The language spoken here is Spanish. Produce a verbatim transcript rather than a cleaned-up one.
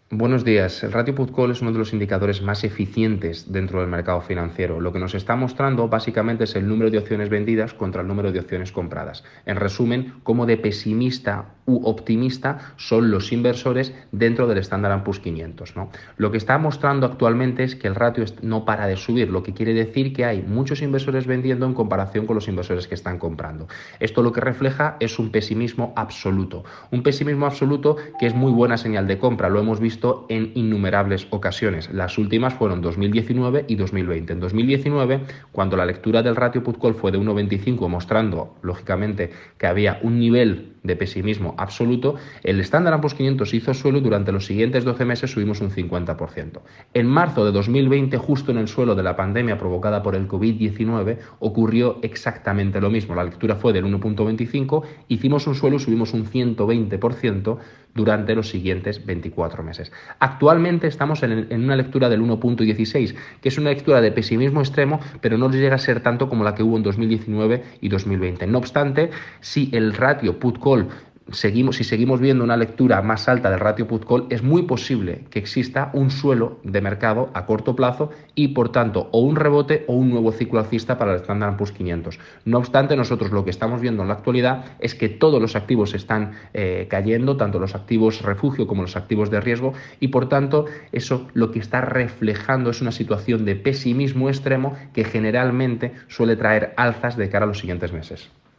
Buenos días. El ratio put call es uno de los indicadores más eficientes dentro del mercado financiero. Lo que nos está mostrando básicamente es el número de opciones vendidas contra el número de opciones compradas. En resumen, cómo de pesimista u optimista son los inversores dentro del Standard and Poor's quinientos, ¿no? Lo que está mostrando actualmente es que el ratio no para de subir, lo que quiere decir que hay muchos inversores vendiendo en comparación con los inversores que están comprando. Esto lo que refleja es un pesimismo absoluto. Un pesimismo absoluto que es muy buena señal de compra. Lo hemos visto en innumerables ocasiones. Las últimas fueron dos mil diecinueve y dos mil veinte. En dos mil diecinueve, cuando la lectura del ratio put call fue de uno coma veinticinco, mostrando lógicamente que había un nivel de pesimismo absoluto, el Standard and Poor's quinientos hizo suelo y durante los siguientes doce meses subimos un cincuenta por ciento. En marzo de dos mil veinte, justo en el suelo de la pandemia provocada por el COVID diecinueve, ocurrió exactamente lo mismo. La lectura fue del uno coma veinticinco, hicimos un suelo y subimos un ciento veinte por ciento durante los siguientes veinticuatro meses. Actualmente estamos en, en una lectura del uno coma dieciséis, que es una lectura de pesimismo extremo, pero no llega a ser tanto como la que hubo en dos mil diecinueve y dos mil veinte. No obstante, si el ratio put-call Seguimos, si seguimos viendo una lectura más alta del ratio put-call, es muy posible que exista un suelo de mercado a corto plazo y, por tanto, o un rebote o un nuevo ciclo alcista para el Standard and Poor's quinientos. No obstante, nosotros lo que estamos viendo en la actualidad es que todos los activos están eh, cayendo, tanto los activos refugio como los activos de riesgo, y, por tanto, eso lo que está reflejando es una situación de pesimismo extremo que generalmente suele traer alzas de cara a los siguientes meses.